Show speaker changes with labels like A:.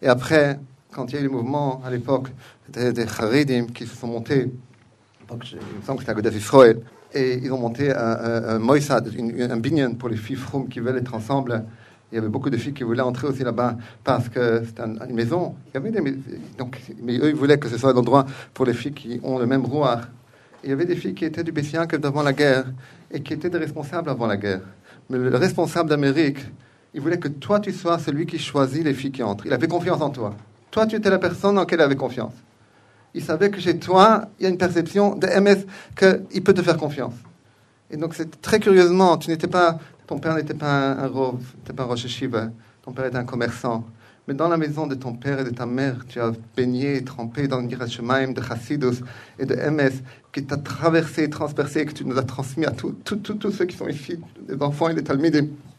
A: Et après, quand il y a eu les mouvements, à l'époque, c'était des Haridim qui se sont montés, donc, il me semble que c'était à Godav Israël, et ils ont monté un Moïsad, un binyan pour les filles froum qui veulent être ensemble. Il y avait beaucoup de filles qui voulaient entrer aussi là-bas parce que c'était une maison. Il y avait donc, mais eux, ils voulaient que ce soit un endroit pour les filles qui ont le même rouard. Il y avait des filles qui étaient du Bessiac avant la guerre et qui étaient des responsables avant la guerre. Mais le responsable d'Amérique, il voulait que toi, tu sois celui qui choisit les filles qui entrent. Il avait confiance en toi. Toi, tu étais la personne en laquelle il avait confiance. Il savait que chez toi, il y a une perception de MS qu'il peut te faire confiance. Et donc, c'est très curieusement, ton père n'était pas un rov, n'était pas un rosh yeshiva, ton père était un commerçant. Mais dans la maison de ton père et de ta mère, tu as baigné et trempé dans l'Yirat Shemaim de Chassidus et de MS, qui t'a traversé, transpercé, et que tu nous as transmis à tous ceux qui sont ici, les enfants et les talmidim.